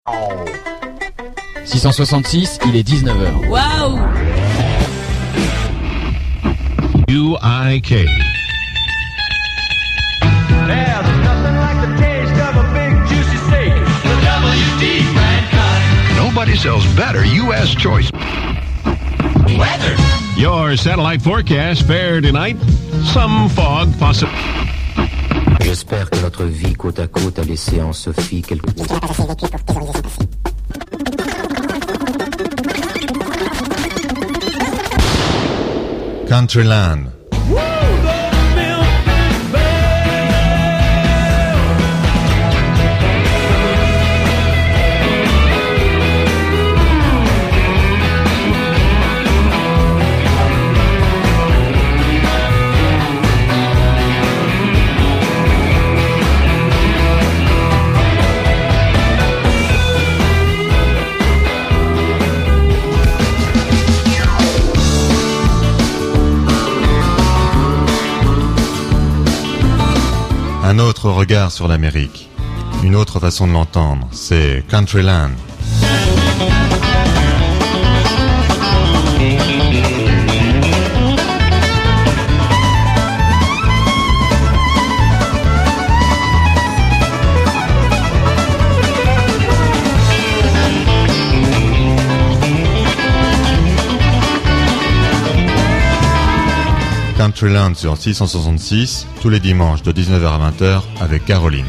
666, il est 19h. Waouh! UIK. There's nothing like the taste of a big juicy steak. The WD brand cut. Nobody sells better U.S. choice. Weather. Your satellite forecast fair tonight. Some fog possible. J'espère que notre vie côte à côte a laissé en Sophie quelque... Countryland. Un autre regard sur l'Amérique, une autre façon de l'entendre, c'est Countryland. Countryland sur 666, tous les dimanches de 19h à 20h avec Caroline.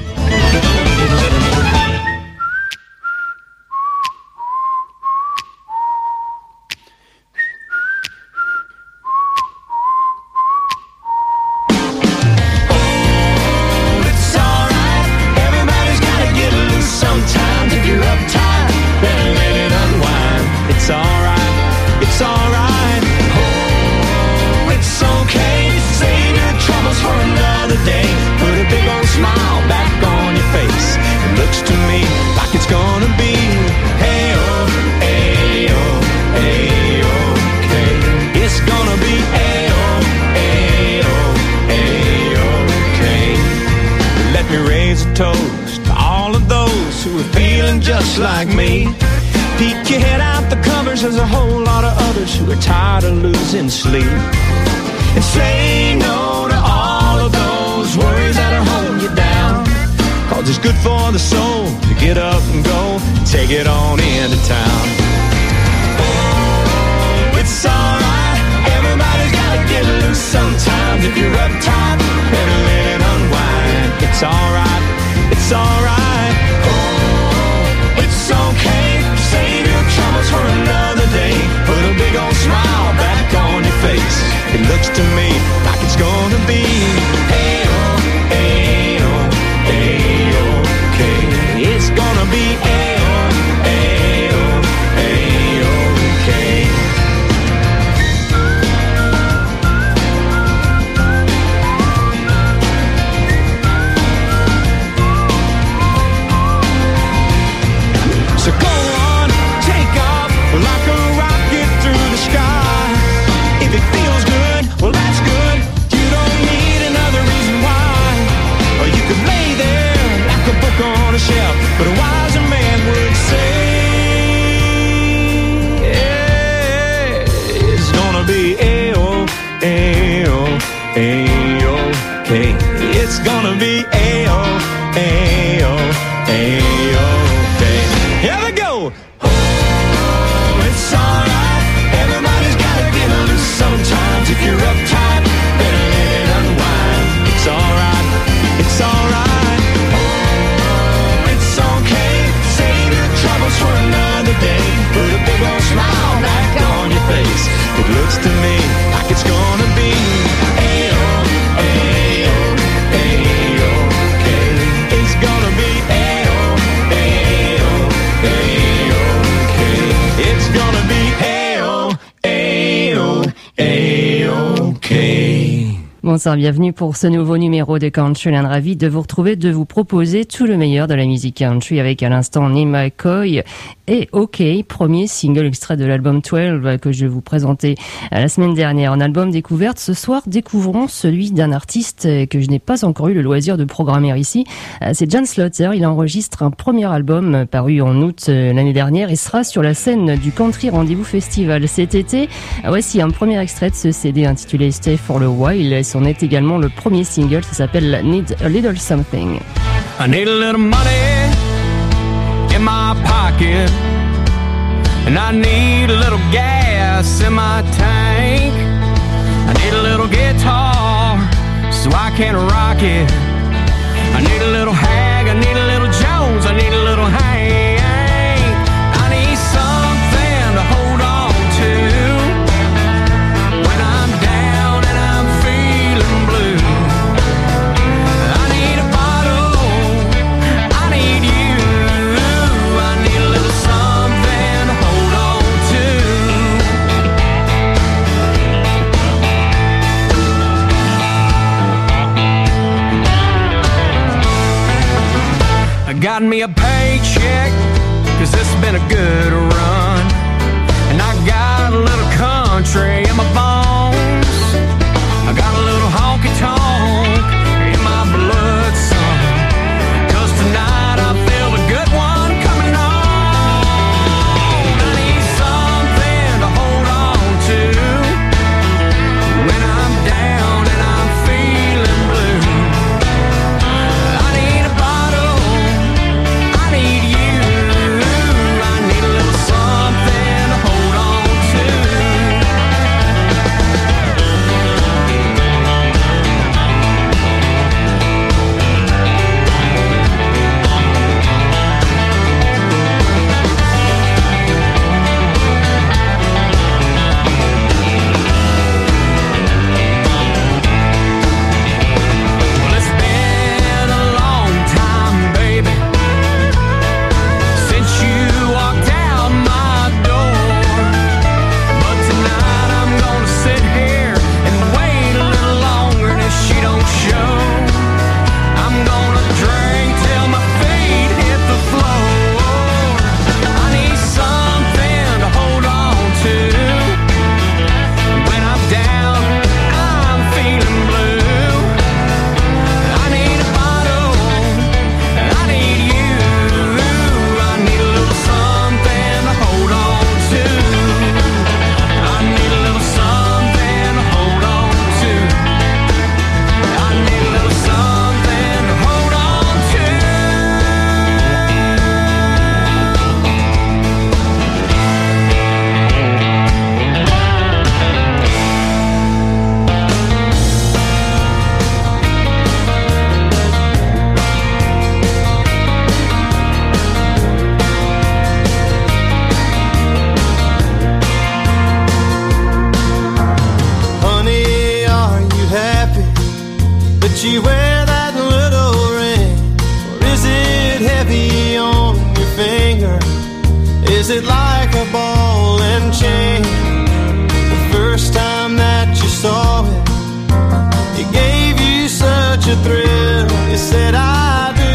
Bonsoir, bienvenue pour ce nouveau numéro de Countryland. Ravi de vous retrouver, de vous proposer tout le meilleur de la musique country avec à l'instant Neil McCoy et OK, premier single extrait de l'album 12 que je vous présentais la semaine dernière. En album découverte, ce soir, découvrons celui d'un artiste que je n'ai pas encore eu le loisir de programmer ici. C'est Jan Slaughter. Il enregistre un premier album paru en août l'année dernière et sera sur la scène du Country Rendez-vous Festival cet été. Voici un premier extrait de ce CD intitulé Stay for a While. C'en est également le premier single, ça s'appelle Need a Little Something. I need a little money in my pocket, and I need a little gas in my tank. I need a little guitar so I can rock it. I need a little Hag, I need a little Jones, I need a little Hank. I need something to hold on to when I'm down and I'm feeling blue. I need a bottle, I need you. I need a little something to hold on to. I got me a paycheck, 'cause it's been a good run, and I got a little country in my bones. I got a little honky-tonk in my blood, son, 'cause tonight I feel the good one coming on. I need something to hold on to when I'm down and I'm feeling blue. I need a bottle, I need you. I need a little something to hold on to. Well, it's been a long time, baby, since you walked out my door. But tonight I'm gonna sit here and wait a little longer, and if she don't show, I'm gonna drink till my feet hit the floor. I need something to hold on to when I'm down, I'm feeling blue. I need a bottle, I need you. I need a little something to hold on to. I need a little something to hold on to. I need a little something to hold on to. Honey, are you happy that you wear that little ring? Or is it heavy on your finger? Is it like a ball and chain? The first time that you saw it, it gave you such a thrill. You said, I do.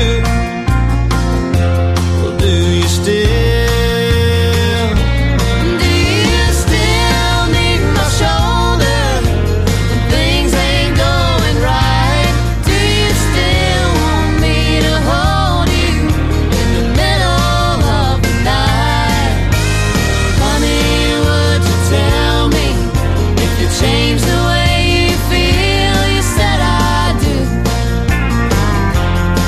Well, do you still? Do you still need my shoulder when things ain't going right? Do you still want me to hold you in the middle of the night? Honey, would you tell me if you changed the way you feel? You said I do.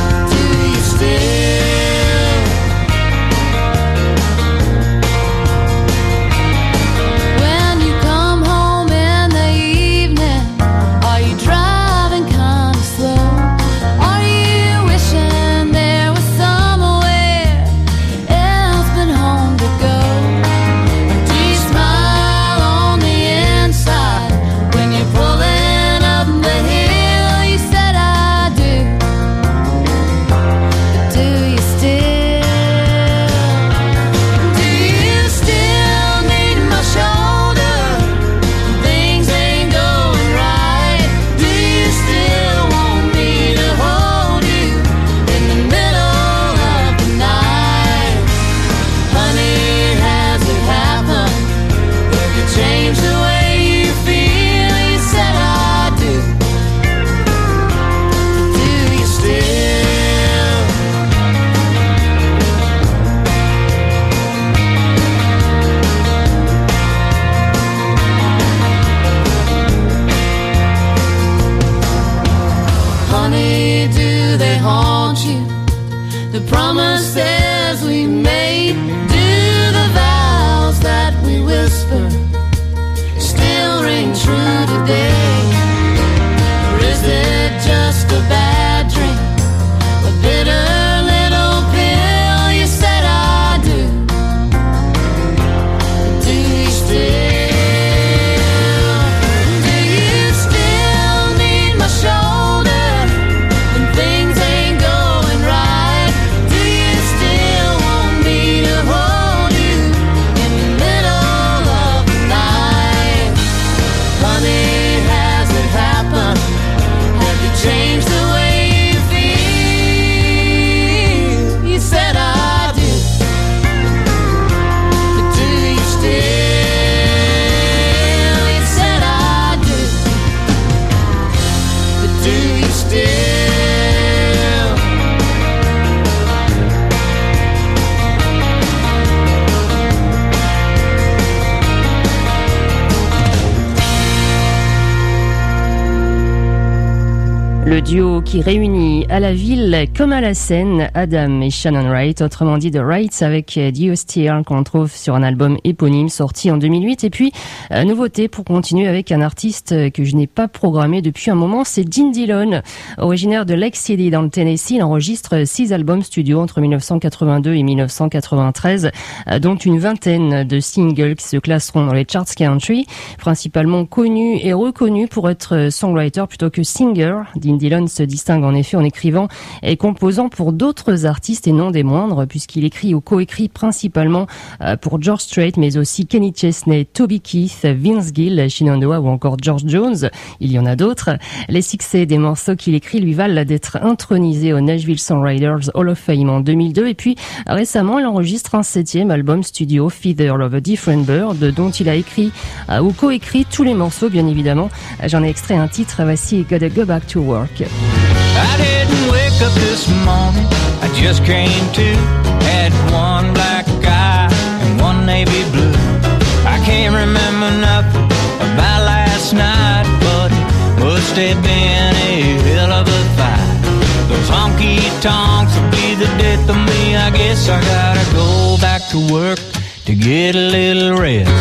Le duo qui réunit à la ville comme à la scène Adam et Shannon Wright, autrement dit The Wrights, avec The Austere qu'on trouve sur un album éponyme sorti en 2008. Et puis, nouveauté pour continuer avec un artiste que je n'ai pas programmé depuis un moment, c'est Dean Dillon. Originaire de Lake City dans le Tennessee, il enregistre 6 albums studio entre 1982 et 1993, dont une vingtaine de singles qui se classeront dans les charts country, principalement connu et reconnu pour être songwriter plutôt que singer. Dean Dillon se distingue en effet en écrivant et composant pour d'autres artistes et non des moindres, puisqu'il écrit ou coécrit principalement pour George Strait, mais aussi Kenny Chesney, Toby Keith, Vince Gill, Shenandoah ou encore George Jones. Il y en a d'autres. Les succès des morceaux qu'il écrit lui valent d'être intronisé au Nashville Songwriters Hall of Fame en 2002. Et puis récemment, il enregistre un 7e album studio, Feather of a Different Bird, dont il a écrit ou coécrit tous les morceaux, bien évidemment. J'en ai extrait un titre, voici Gotta Go Back to Work. I didn't wake up this morning, I just came to. Had one black eye and one navy blue. I can't remember nothing about last night, but it must have been a hell of a fight. Those honky tonks will be the death of me. I guess I gotta go back to work to get a little rest.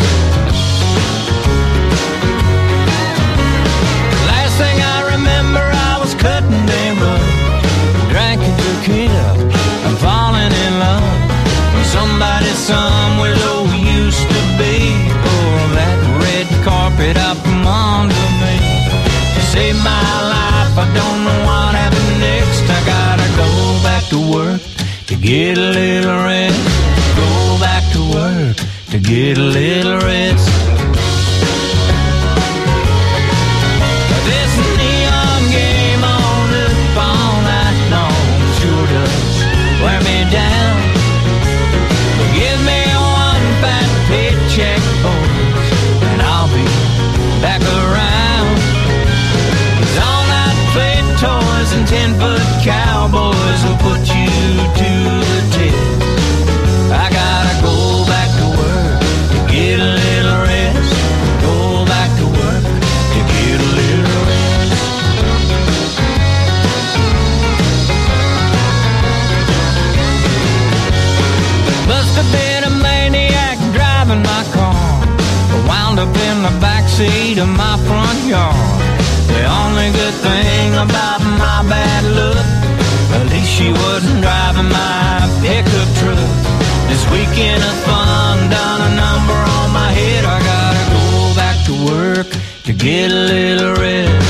Last thing I remember, I was cutting their rug, drinking tequila, and falling in love with somebody somewhere low used to be. Oh, that red carpet out from under me. To save my life, I don't know what happened next. I gotta go back to work to get a little rest. Go back to work to get a little rest. This neon game on up all night long sure does wear me down. Give me one fat paycheck, boys, and I'll be back around. These all-night play toys and 10-foot cowboys will put you to the test. I gotta go back to work to get a little rest. Go back to work to get a little rest. Must have been a maniac driving my car, wound up in the backseat of my front yard. The only good thing about my bad luck, at least she wasn't driving my pickup truck. This weekend of fun done a number on my head. I gotta go back to work to get a little rest.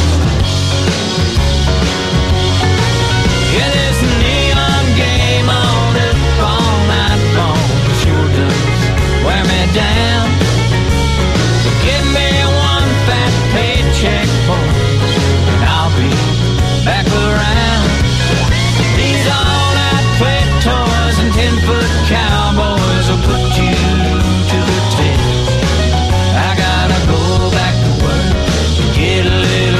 Yeah, this neon game on it all night long sure does wear me down. Give me one fat paycheck, boys, and I'll be back around. These all-night play toys and 10-foot cowboys will put you to the test. I gotta go back to work to get a little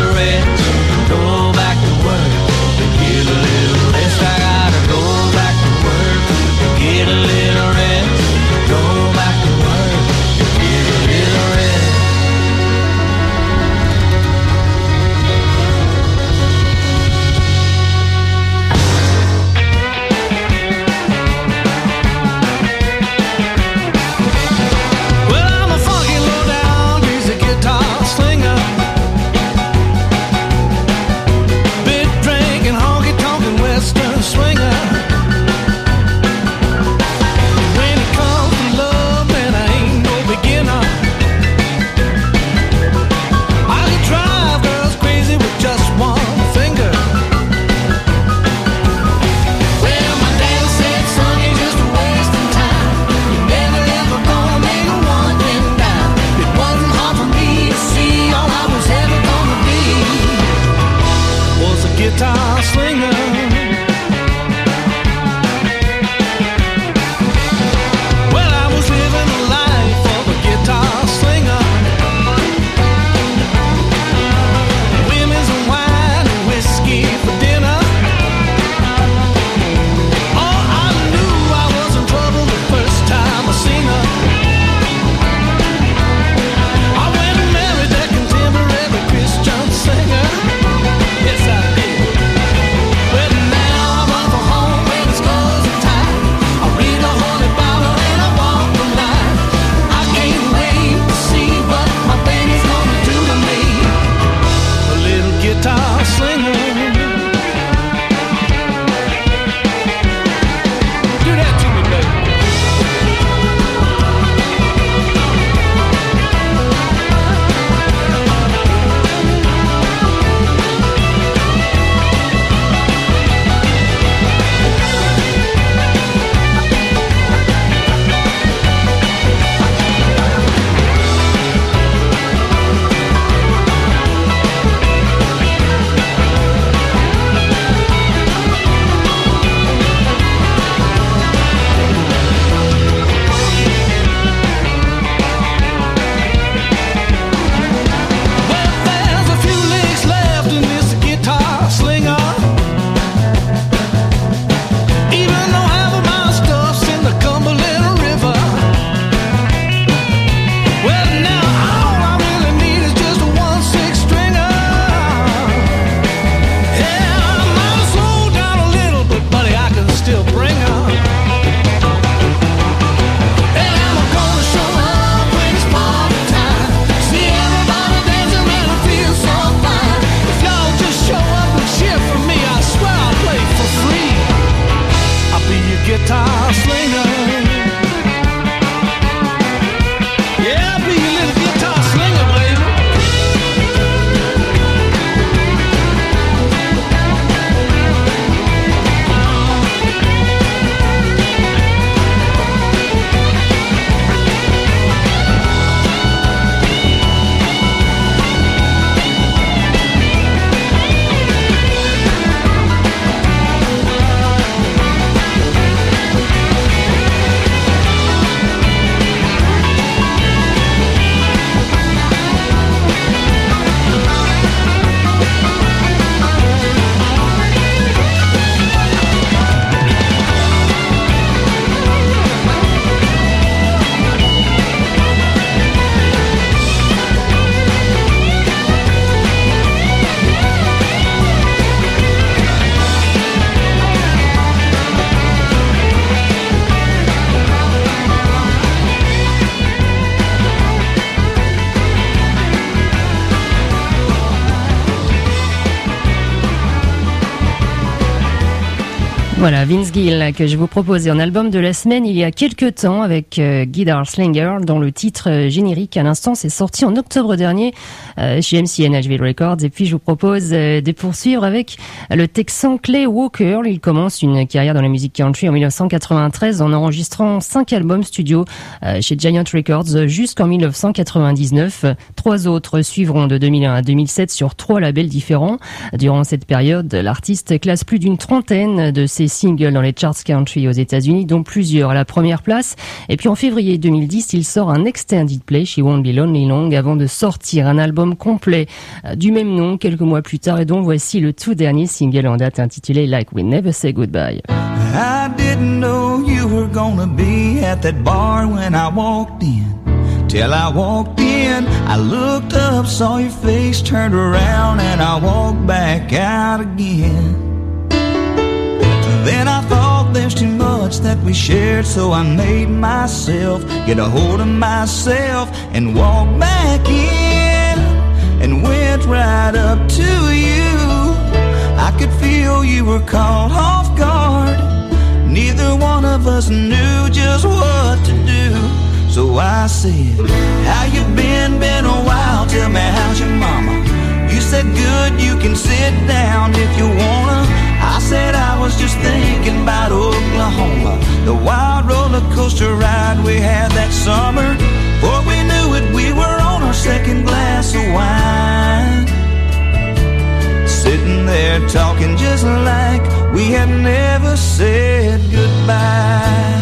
Voilà, Vince Gill, que je vous proposais en album de la semaine il y a quelques temps avec Guitar Slinger, dont le titre générique à l'instant c'est sorti en octobre dernier chez MCA Nashville Records. Et puis je vous propose de poursuivre avec le Texan Clay Walker. Il commence une carrière dans la musique country en 1993 en enregistrant 5 albums studio chez Giant Records jusqu'en 1999. 3 autres suivront de 2001 à 2007 sur 3 labels différents. Durant cette période, l'artiste classe plus d'une trentaine de ses singles dans les charts country aux États-Unis, dont plusieurs à la première place. Et puis en février 2010, il sort un extended play chez Won't Be Lonely Long avant de sortir un album complet du même nom quelques mois plus tard, et dont voici le tout dernier single en date intitulé Like We Never Say Goodbye. I didn't know you were gonna be at that bar when I walked in. Till I walked in, I looked up, saw your face, turned around, and I walked back out again. Then I thought there's too much that we shared, so I made myself get a hold of myself and walk back in and went right up to you. I could feel you were caught off guard. Neither one of us knew just what to do. So I said, how you been? Been a while, tell me how's your mama? You said good, you can sit down if you wanna. I said I was just thinking about Oklahoma, the wild roller coaster ride we had that summer. Before we knew it, we were on our second glass of wine, sitting there talking just like we had never said goodbye.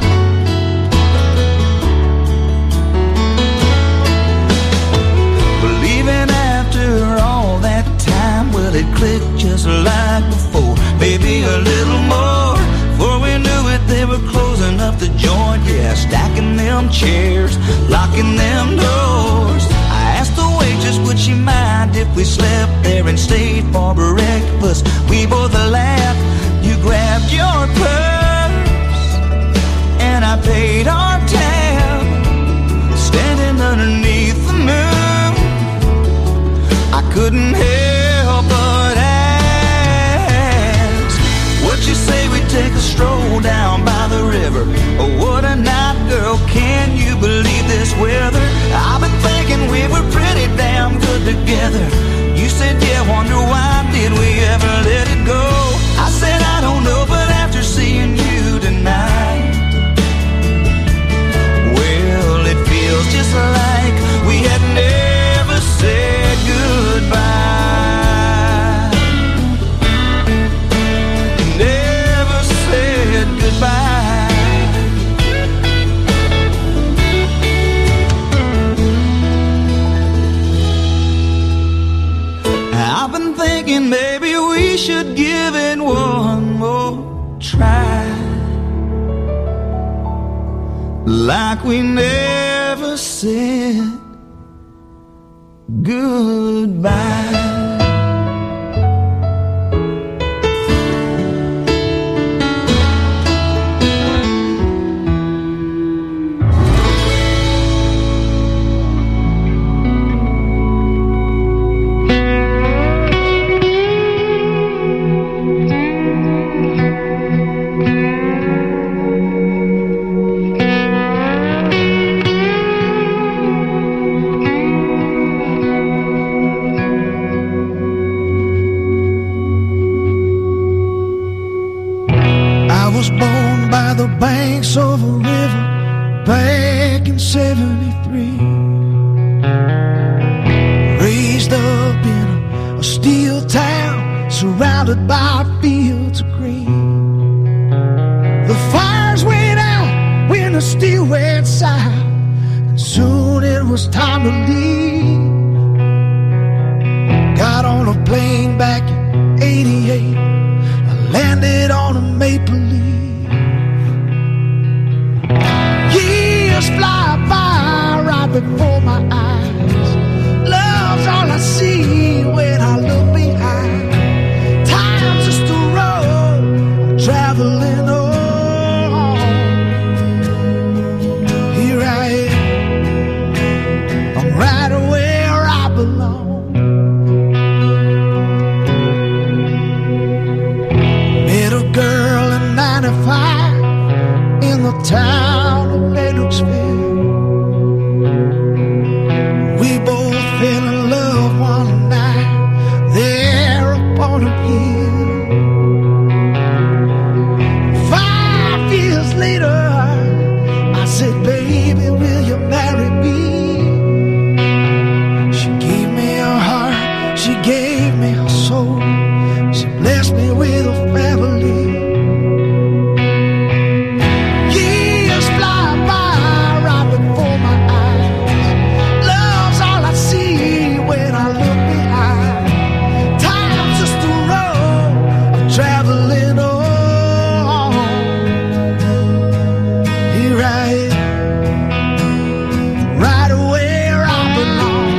Believing after all that time, well, it clicked just like before, maybe a little more. Before we knew it, they were closing up the joint, yeah, stacking them chairs, locking them doors. I asked the waitress, would she mind if we slept there and stayed for breakfast? We both laughed. You grabbed your purse and I paid our tab, standing underneath the moon. I couldn't help but ask, would you say we take a stroll down by the river? Oh, what a night, girl, can you believe this weather? I've been thinking we were pretty damn good together. You said, yeah, wonder why did we ever let it go? I said, I don't know, but after seeing you tonight, well, it feels just like we had never said goodbye. Never said goodbye. I've been thinking maybe we should give it one more try, like we never said goodbye. Banks of a river back in '73, raised up in a steel town surrounded by fields of green. The fires went out when the steel went south, and soon it was time to leave. Got on a plane back in '88, I landed on a Maple Leaf. Fly by right before my eyes. Love's all I see when I look behind. Time's just a road I'm traveling on. Here I am, I'm right where I belong. Met a girl Clarksville. We both fell in love one night there upon a hill. 5 years later, I said, baby, will you marry me? She gave me her heart, she gave me her soul, she blessed me with a family. Years fly by right before my eyes. Love's all I see when I look behind. Time's just a road I'm traveling on. Here I am, right where I belong.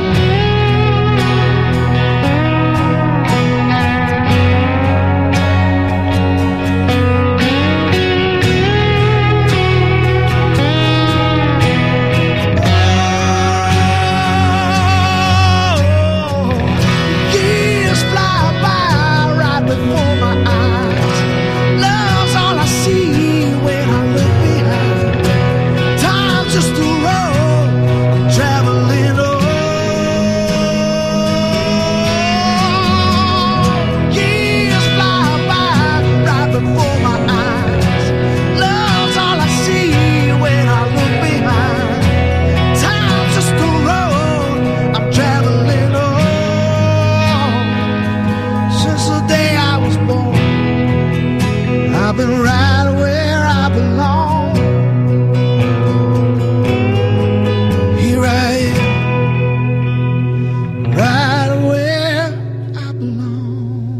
Years fly by right before my eyes. Love's all I see when I look behind. Time's just a road I'm traveling on. Years fly by right before my eyes. Love's all I see when I look behind. Time's just a road I'm traveling on. Since the day I was born, I've been right where I belong. Here I am, right where I belong.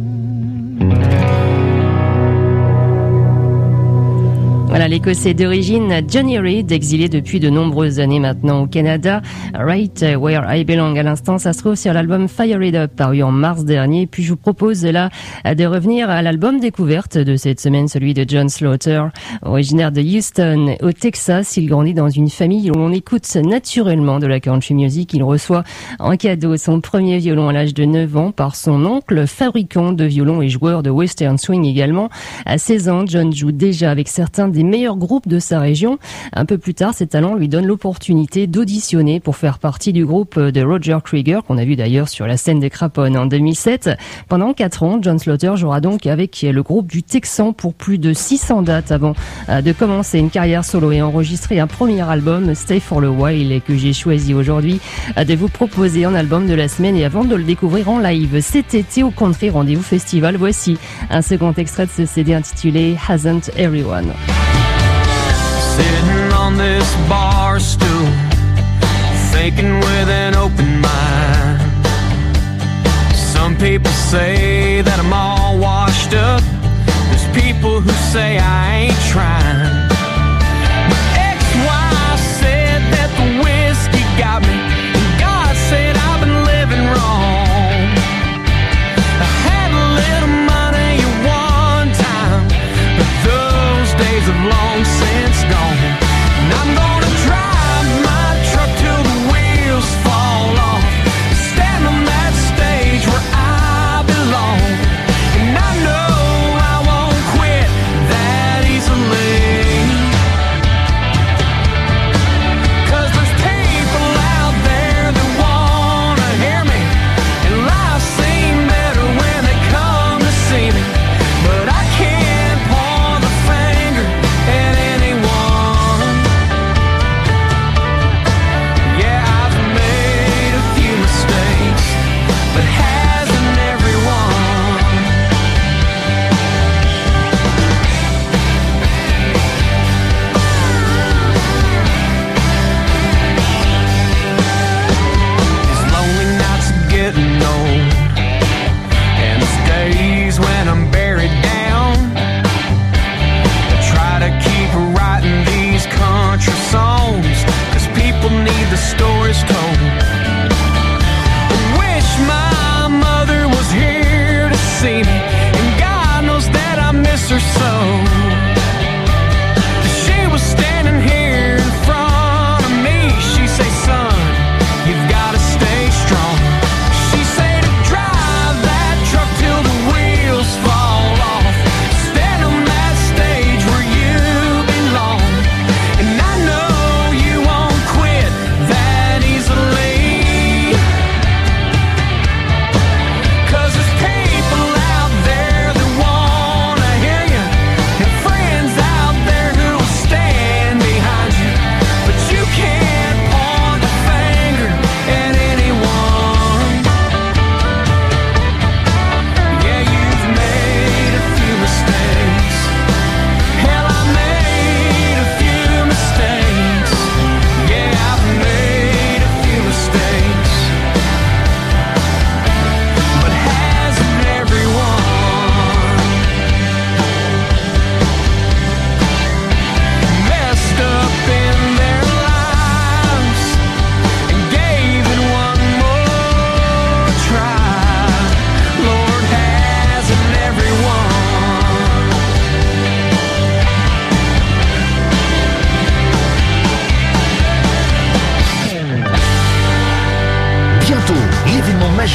Voilà, l'Écossais d'origine Johnny Reid, exilé depuis de nombreuses années maintenant au Canada. Right Where I Belong, à l'instant, ça se trouve sur l'album Fire It Up, paru en mars dernier. Puis je vous propose là de revenir à l'album découverte de cette semaine, celui de John Slaughter. Originaire de Houston, au Texas, il grandit dans une famille où l'on écoute naturellement de la country music. Il reçoit en cadeau son premier violon à l'âge de 9 ans par son oncle, fabricant de violons et joueur de western swing également. À 16 ans, John joue déjà avec certains des meilleurs groupes de sa région. Un peu plus tard, ses talents lui donnent l'opportunité d'auditionner pour faire partie du groupe de Roger Krieger, qu'on a vu d'ailleurs sur la scène des Craponnes en 2007. Pendant 4 ans, John Slaughter jouera donc avec le groupe du Texan pour plus de 600 dates avant de commencer une carrière solo et enregistrer un premier album, Stay for a While, et que j'ai choisi aujourd'hui de vous proposer en album de la semaine et avant de le découvrir en live cet été au Country Rendez-vous Festival. Voici un second extrait de ce CD intitulé Hasn't Everyone. Sitting on this bar stool, thinking with an open mind. Some people say that I'm all washed up. There's people who say I ain't trying. My ex-wife said that the whiskey got me, and God said I've been living wrong. I had a little money at one time, but those days have long since gone. And I'm gonna drive my truck till the wheels fall off, stand on that stage where I belong. And I know I won't quit that easily.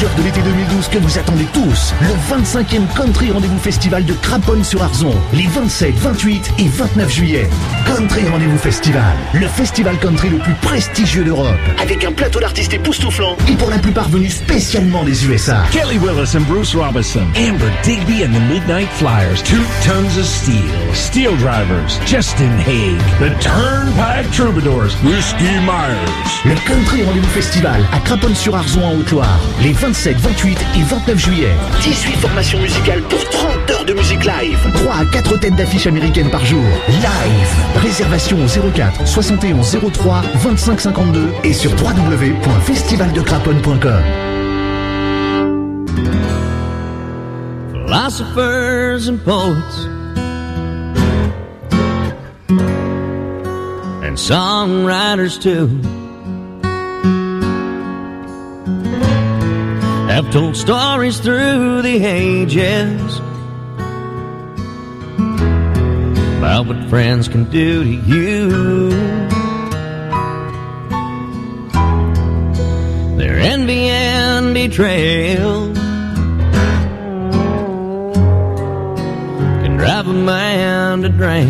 cœur de l'été 2012 que vous attendez tous. Le 25e Country Rendez-vous Festival de Craponne-sur-Arzon. Les 27, 28 et 29 juillet. Country Rendez-vous Festival. Le festival country le plus prestigieux d'Europe. Avec un plateau d'artistes époustouflants et pour la plupart venus spécialement des USA. Kelly Willis and Bruce Robinson. Amber Digby and the Midnight Flyers. 2 Tons of Steel. Steel Drivers. Justin Haig. The Turnpike Troubadours. Whiskey Myers. Le Country Rendez-vous Festival à Craponne-sur-Arzon en Haute-Loire. Les 27, 28 et 29 juillet. 18 formations musicales pour 30 heures de musique live. 3 à 4 têtes d'affiches américaines par jour. Live. Réservation au 04 71 03 25 52 et sur www.festivaldecraponne.com. Philosophers and poets and songwriters too have told stories through the ages about what friends can do to you. Their envy and betrayal can drive a man to drink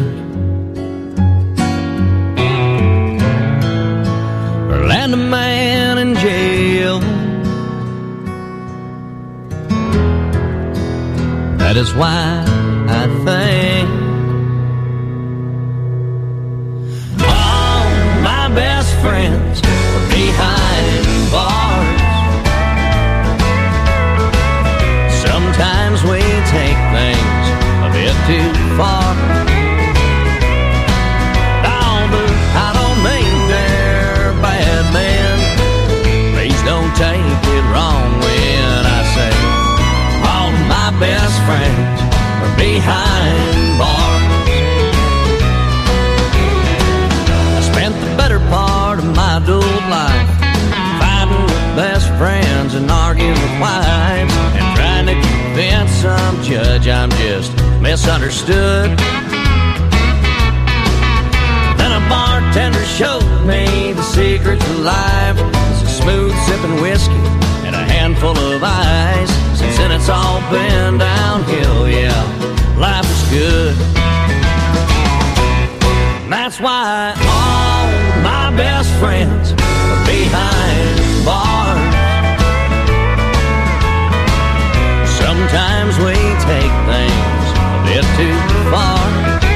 or land a man in jail. That is why I think all my best friends are behind bars. Sometimes we take things a bit too far. Oh, but I don't mean they're bad men. Please don't take it wrong when I say all of my best friends are behind bars. I spent the better part of my adult life fighting with best friends and arguing with wives and trying to convince some judge I'm just misunderstood. Then a bartender showed me the secret to life. It's a smooth sipping whiskey and a handful of ice. Since then it's all been downhill, yeah, life is good. That's why all my best friends are behind bars. Sometimes we take things a bit too far.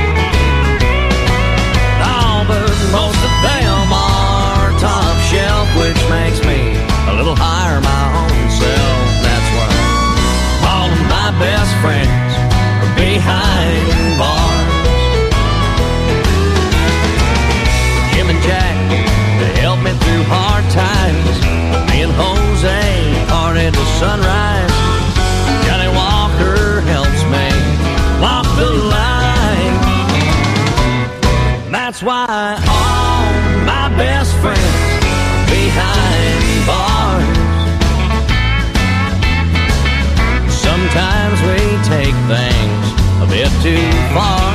Oh, but most of them are top shelf, which makes me a little higher my own self. That's why all of my best friends are behind bars. Jim and Jack, they helped me through hard times. Me and Jose parted till sunrise. Johnny Walker helps me walk the line. That's why all my best friends are behind bars. Sometimes we take things a bit too far.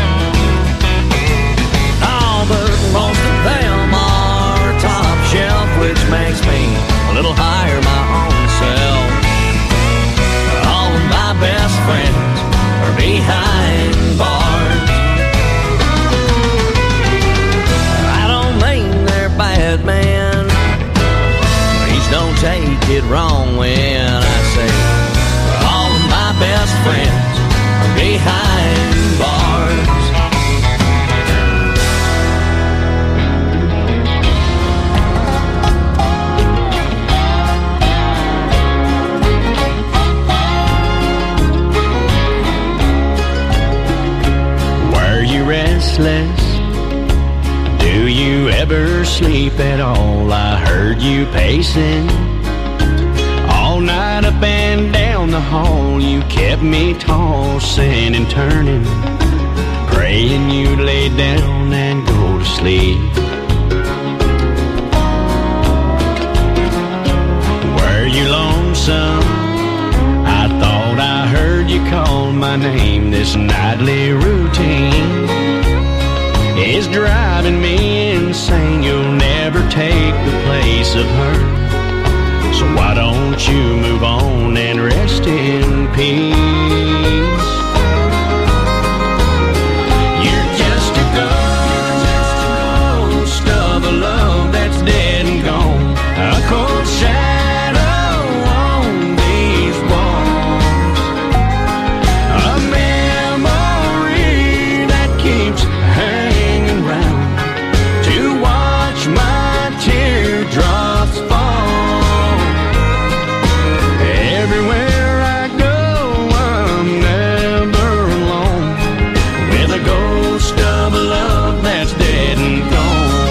Oh, but most of them are top shelf, which makes me a little higher my own self. All of my best friends are behind bars. I don't mean they're bad men. Please don't take it wrong when I say all of my best friends are behind bars. Restless? Do you ever sleep at all? I heard you pacing all night up and down the hall. You kept me tossing and turning, praying you'd lay down and go to sleep. Were you lonesome? I thought I heard you call my name. This nightly routine is driving me insane. You'll never take the place of her. So why don't you move on and rest in peace? You're just a ghost of a love that's dead and gone, a cold shadow on these walls, a memory that keeps hanging round to watch my teardrops fall. Everywhere I go, I'm never alone, with a ghost of a love that's dead and gone.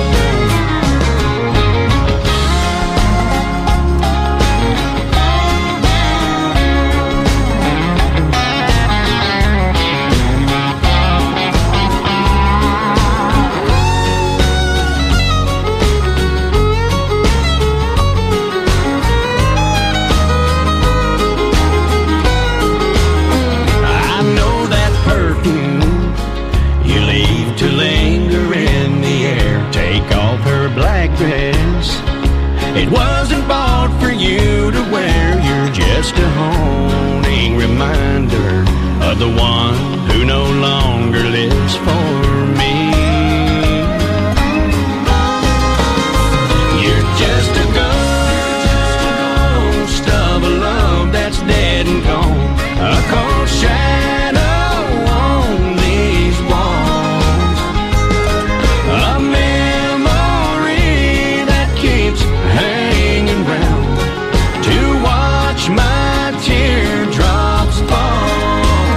I know that perfume you leave to linger in the air. Take off her black dress, it wasn't bought for you to wear. You're just a haunting reminder of the one who no longer lives for me. You're just a ghost of a love that's dead and gone, a cold shadow on these walls, a memory that keeps hanging round to watch my teardrops fall.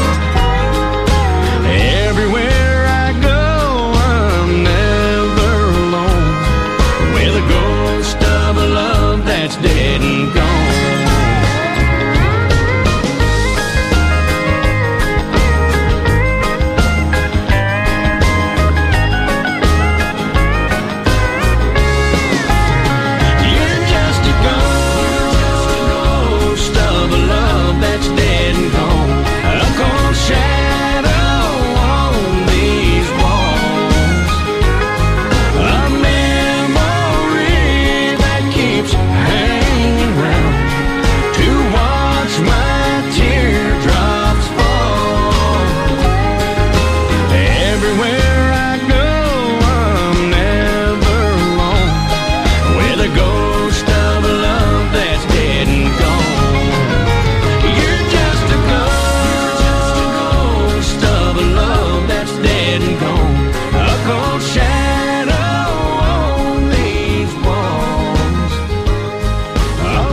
Everywhere I go, I'm never alone, with a ghost of a love that's dead and gone. You're just a ghost of a love that's dead and gone, a cold shadow on these walls, a memory that keeps hanging round to watch my teardrops fall. Everywhere I go, I'm never alone, with a ghost of a love that's dead and gone. You're just a ghost of a love that's dead and gone, a cold shadow on these walls, a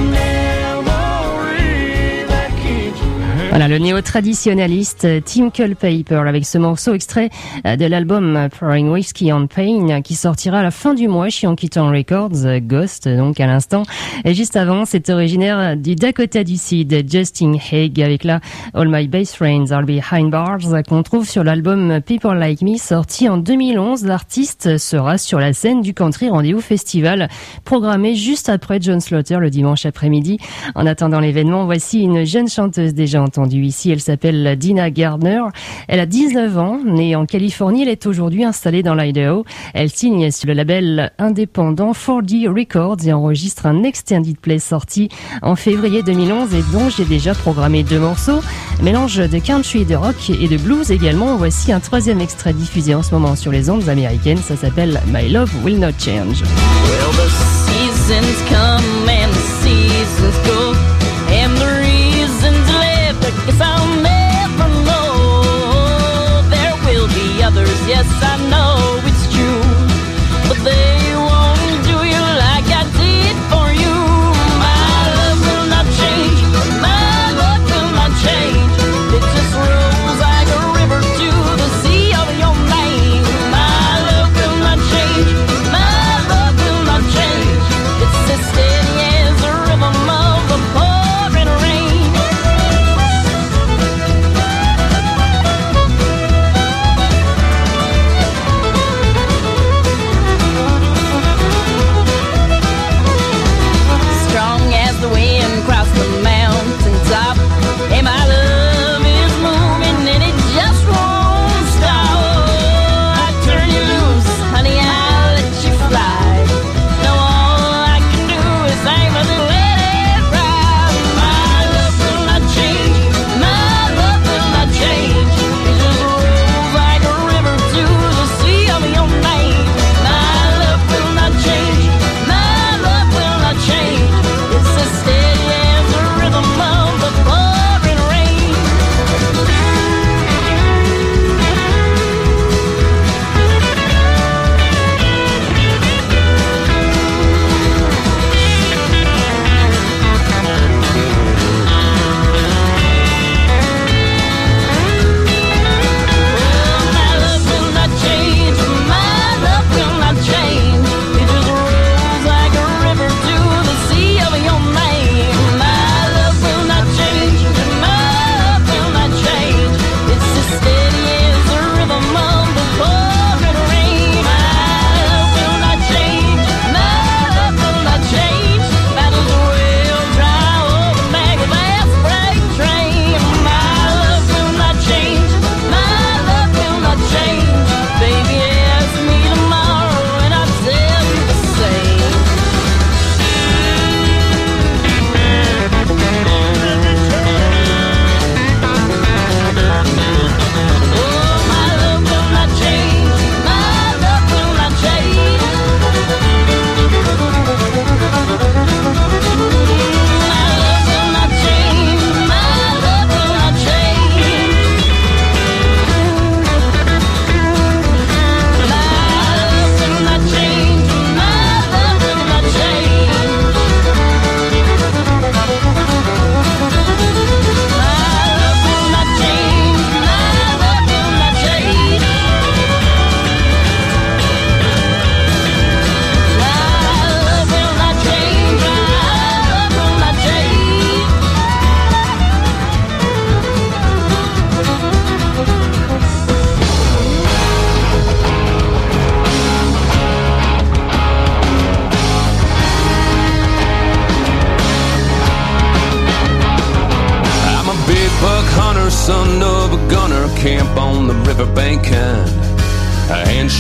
memory that keeps Voilà, le néo-traditionnaliste Tim Culpaper avec ce morceau extrait de l'album Pouring Whiskey on Pain qui sortira à la fin du mois chez Honky Tonk Records, Ghost donc à l'instant. Et juste avant, c'est originaire du Dakota du Sud, Justin Haig avec la All My Best Friends Are Behind Bars qu'on trouve sur l'album People Like Me sorti en 2011. L'artiste sera sur la scène du Country Rendez-vous Festival programmé juste après John Slaughter le dimanche après-midi. En attendant l'événement, voici une jeune chanteuse déjà entendue ici. Elle s'appelle Dina Gardner. Elle a 19 ans, née en Californie. Elle est aujourd'hui installée dans l'Idaho. Elle signe sur le label indépendant 4D Records et enregistre un extended play sorti en février 2011 et dont j'ai déjà programmé 2 morceaux. Mélange de country, de rock et de blues également. Voici un 3e extrait diffusé en ce moment sur les ondes américaines. Ça s'appelle My Love Will Not Change. Well, the seasons come and the seasons go, and the reasons left, I guess I'll never know. There will be others, yes, I know it's true, but they won't do you like I did for you. My love will not change, my love will not change. It just rolls like a river to the sea of your name. My love will not change, my love will not change. It's as steady as the rhythm of the pouring rain.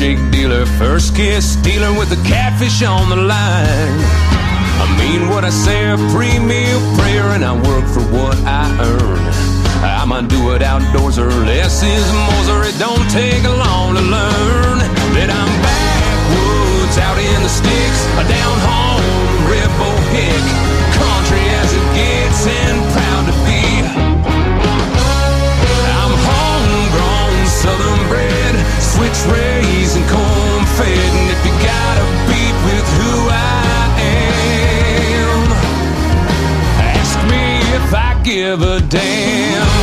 milkshake dealer, first kiss dealer with the catfish on the line. I mean what I say, a pre-meal prayer, and I work for what I earn. I might do it outdoors or less is more, or it don't take long to learn that I'm backwoods out in the sticks, down home, Rebel Hick, country as it gets and proud to be. I'm homegrown, southern bred, switch raised and corn fed, and if you got a beef with who I am, ask me if I give a damn.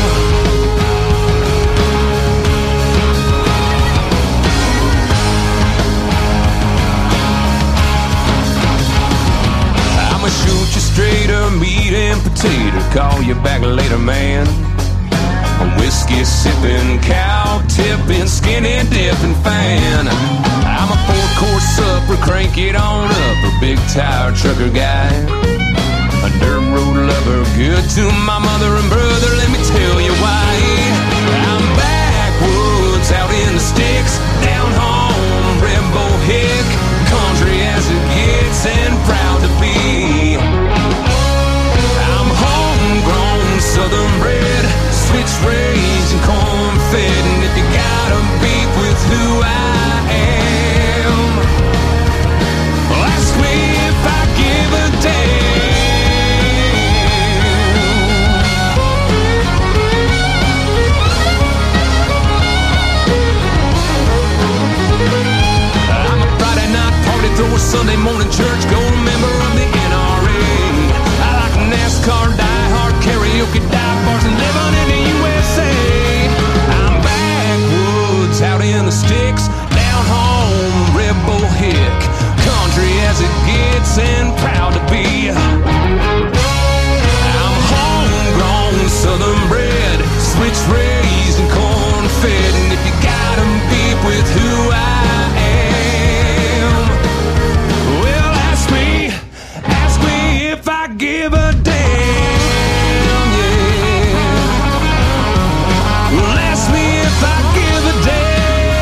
I'ma shoot you straighter, meat and potato, call you back later, man. A whiskey sipping, cow tipping, skinny dipping fan. I'm a four-course supper, crank it on up, a big tire trucker guy, a dirt road lover, good to my mother and brother, let me tell you why. I'm backwoods out in the sticks, down home, Rebel Hick, country as it gets and proud to be. I'm homegrown, southern bred, switch raised and corn fed, and if you got a beef with who I am, well, ask me if I give a damn. I'm a Friday night party throw, a Sunday morning church goer, member of the NRA. I like NASCAR, die hard, karaoke, dive bars, and living in the USA. I'm backwoods out in the sticks, down home, Rebel Hick, country as it gets and proud to be. I'm homegrown, southern bred, switch raised and corn fed, and if you got a beef with who I am, well, ask me if I give a damn, yeah. Well, ask me if I give a damn.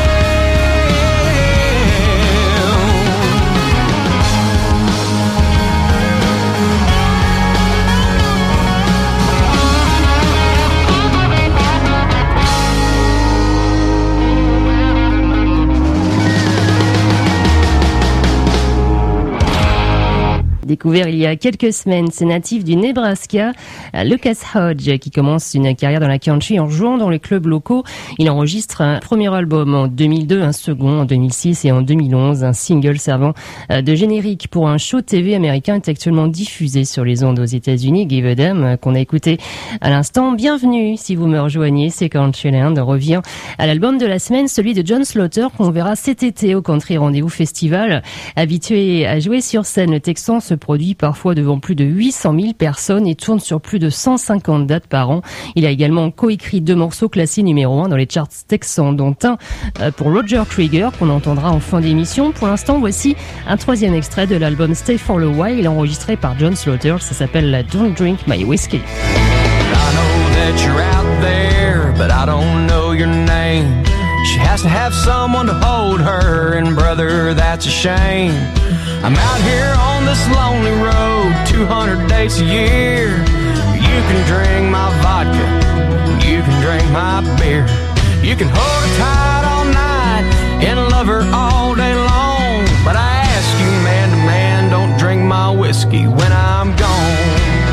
Découvert il y a quelques semaines, c'est natif du Nebraska, Lucas Hodge, qui commence une carrière dans la country en jouant dans les clubs locaux. Il enregistre un premier album en 2002, un second en 2006 et en 2011. Un single servant de générique pour un show TV américain est actuellement diffusé sur les ondes aux États-Unis, Give a Damn, qu'on a écouté à l'instant. Bienvenue si vous me rejoignez, c'est Countryland. On revient à l'album de la semaine, celui de John Slaughter, qu'on verra cet été au Country Rendez-vous Festival. Habitué à jouer sur scène, le Texan se produit parfois devant plus de 800 000 personnes et tourne sur plus de 150 dates par an. Il a également coécrit 2 morceaux classés numéro 1 dans les charts texans, dont un pour Roger Krieger qu'on entendra en fin d'émission. Pour l'instant, voici un 3e extrait de l'album Stay for a While, enregistré par John Slaughter. Ça s'appelle Don't Drink My Whiskey. I know that you're out there, but I don't know your name. She has to have someone to hold her, and brother, that's a shame. I'm out here on this lonely road 200 days a year. You can drink my vodka, you can drink my beer. You can hold her tight all night and love her all day long. But I ask you, man to man, don't drink my whiskey when I'm gone.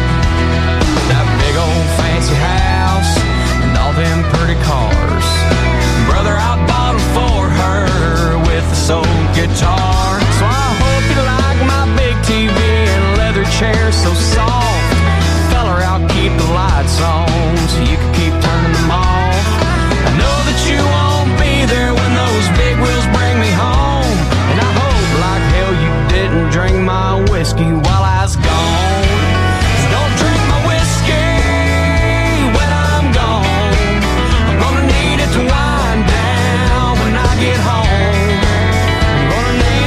That big old fancy house and all them pretty cars, brother, I bought 'em for her with a soul guitar. So I hope you like my big TV and leather chair so soft. Feller, I'll keep the lights on so you can keep turning them off. I know that you won't be there when those big wheels bring me home, and I hope like hell you didn't drink my whiskey while I was gone. So don't drink my whiskey when I'm gone. I'm gonna need it to wind down when I get home. I'm gonna need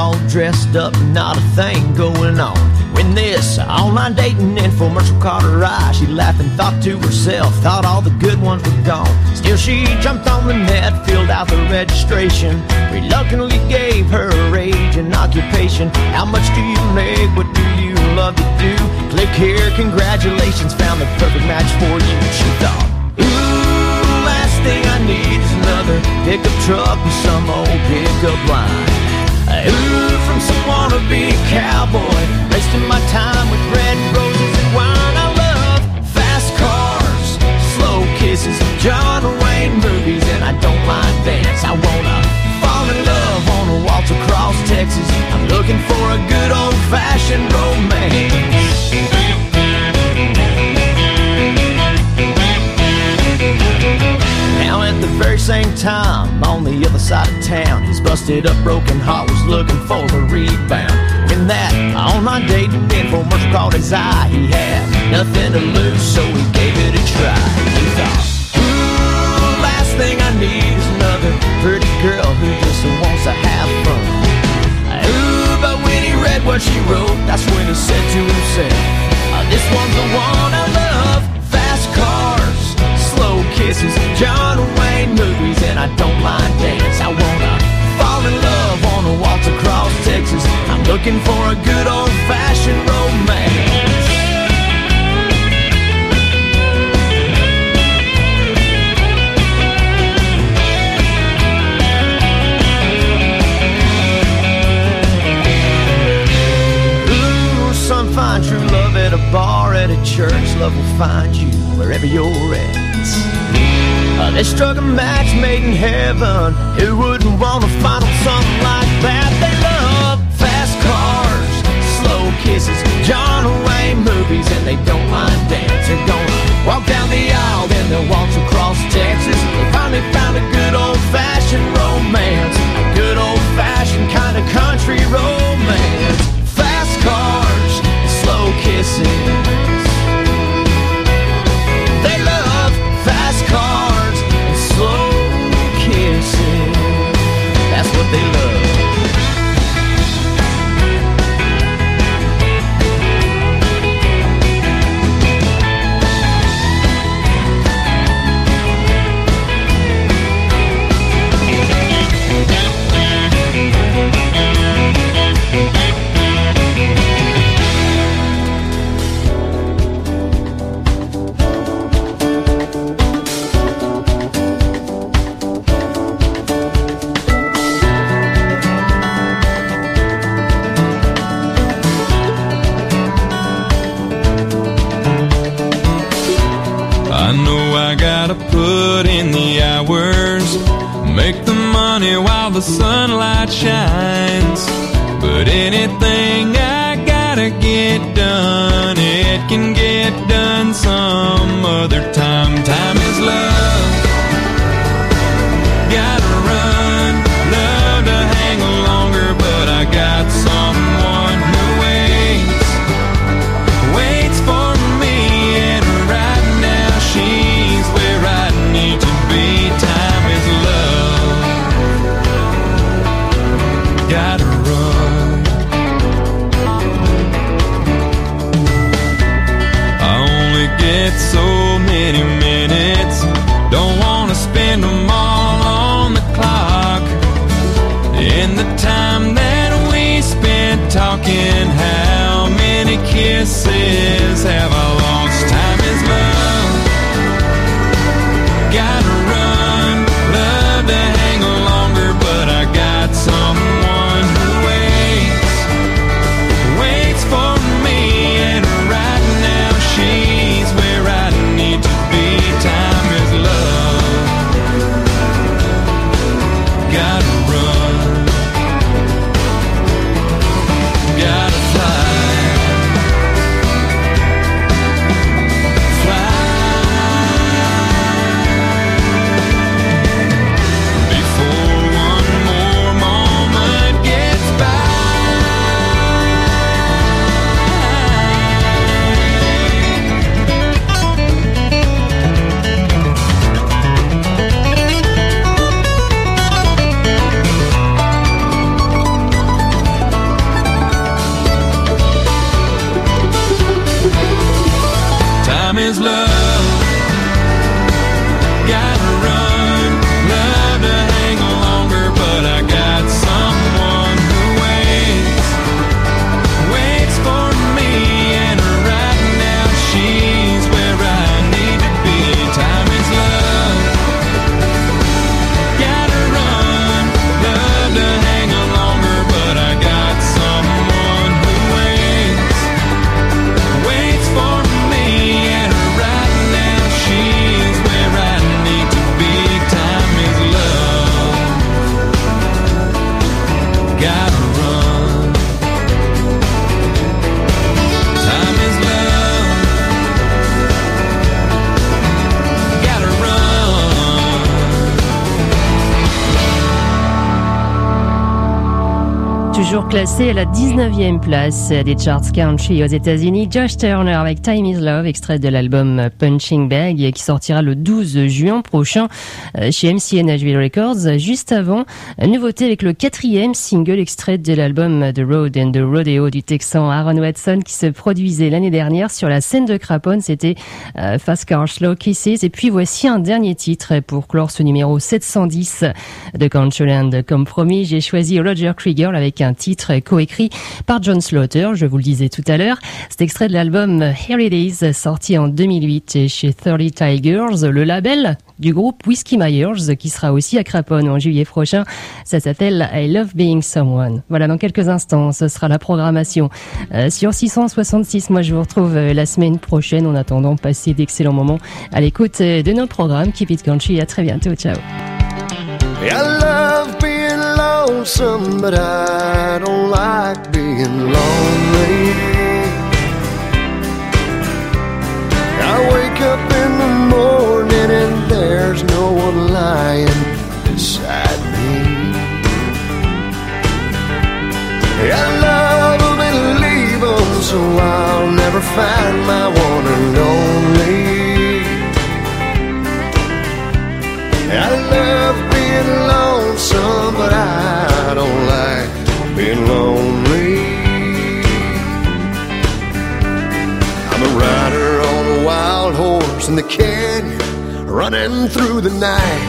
all dressed up, not a thing going on. When this online dating infomercial caught her eye, she laughed and thought to herself, thought all the good ones were gone. Still she jumped on the net, filled out the registration, reluctantly gave her age and occupation. How much do you make? What do you love to do? Click here, congratulations, found the perfect match for you. She thought, ooh, last thing I need is another pickup truck with some old pickup line. Ooh, from some wannabe cowboy, wasting my time with red roses and wine. I love fast cars, slow kisses, John Wayne movies, and I don't mind dance. I wanna fall in love on a waltz across Texas. I'm looking for a good old-fashioned romance. Now at the very same time, on the other side of town, his busted up broken heart was looking for a rebound. When that online dating infomercial caught his eye, he had nothing to lose, so he gave it a try. He thought, ooh, last thing I need is another pretty girl who just wants to have fun. Ooh, but when he read what she wrote, that's when he said to himself, this one's the one I love. Fast cars, slow kisses, John Wayne movies, and I don't mind dance. I wanna fall in love on a waltz across Texas. I'm looking for a good old-fashioned romance. Ooh, some find true love at a bar, at a church. Love will find you wherever you're at. They struck a match made in heaven. Who wouldn't want to find them something like that? They love fast cars, slow kisses, John Wayne movies, and they don't mind dance. They're gonna walk down the aisle, then they'll waltz across Texas. They finally found a good old-fashioned romance, a good old-fashioned kind of country romance. Fast cars, slow kisses. They love fast cars and slow kisses. That's what they love. I know I gotta put in the hours, make the money while the sunlight shines. But anything I gotta get done, it can get done some other time. Time is love. Gotta run, love to hang longer, but I got someone who waits for me, and right now she's where I need to be. Time is love. Gotta run. I only get so many minutes, don't wanna spend them all on the clock. In the time that we spent talking, how many kisses have I lost? Time is love. Gotta run, love to hang longer, but I got someone who waits for me, and right now she's where I need to be. Time is love. Gotta run, gotta fly. toujours classé à la 19e place des charts country aux États-Unis. Josh Turner avec Time Is Love, extrait de l'album Punching Bag qui sortira le 12 juin prochain chez MCA Nashville Records. Juste avant, nouveauté avec le 4e single extrait de l'album The Road and the Rodeo du Texan Aaron Watson qui se produisait l'année dernière sur la scène de Craponne. C'était Fast Car Slow Kisses. Et puis voici un dernier titre pour clore ce numéro 710 de Countryland. Comme promis, j'ai choisi Roger Krieger avec un titre coécrit par John Slaughter, je vous le disais tout à l'heure. C'est extrait de l'album Here It Is, sorti en 2008 chez 30 Tigers, le label du groupe Whiskey Myers, qui sera aussi à Craponne en juillet prochain. Ça s'appelle I Love Being Someone. Voilà, dans quelques instants, ce sera la programmation sur 666. Moi, je vous retrouve la semaine prochaine. En attendant, passez d'excellents moments à l'écoute de nos programmes. Keep It Country, à très bientôt. Ciao. I love being lonesome, but I don't like being lonely. I wake up in the morning and there's no one lying beside me. I love them and leave them, so I'll never find my one and only. I love being lonesome, but I don't like being lonely. I'm a rider on a wild horse in the canyon, running through the night.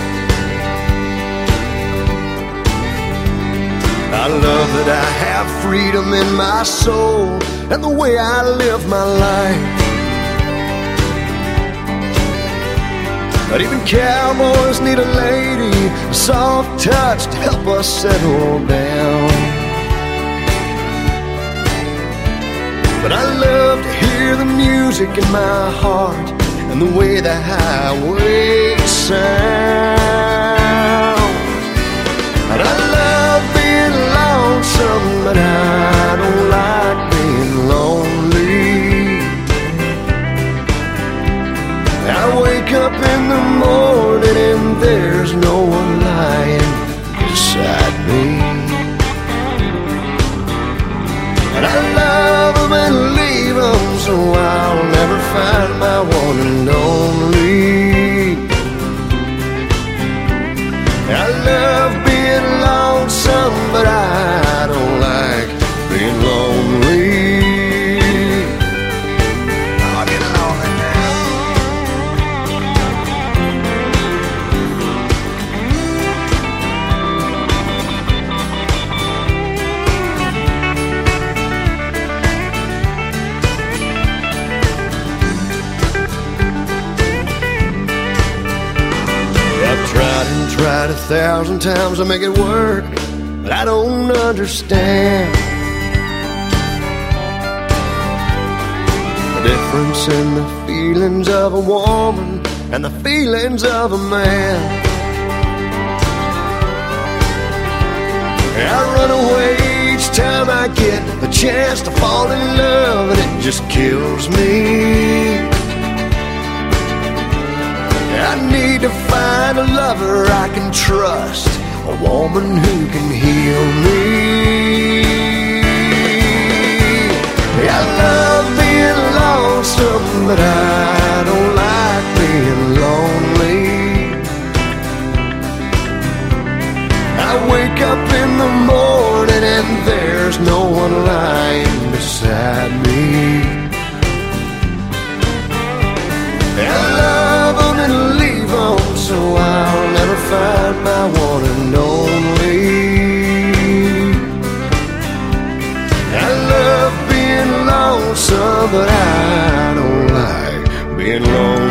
I love that I have freedom in my soul and the way I live my life. But even cowboys need a lady, a soft touch to help us settle down. But I love to hear the music in my heart and the way the highway sounds. And I love being lonesome, but I don't like being lonely. I wake up in the morning and there's no one lying beside me. And I love them and leave them, so I'll never find my one and only. I love being lonesome, but I don't like being lonely. Tried 1,000 times to make it work, but I don't understand the difference in the feelings of a woman and the feelings of a man. I run away each time I get the chance to fall in love, and it just kills me. I need to find a lover I can trust, a woman who can heal me. I love being lonesome, but I don't like being lonely. I wake up in the morning and there's no one lying beside me. I love them and leave them, so I'll never find my one and only. I love being lonesome, but I don't like being lonely.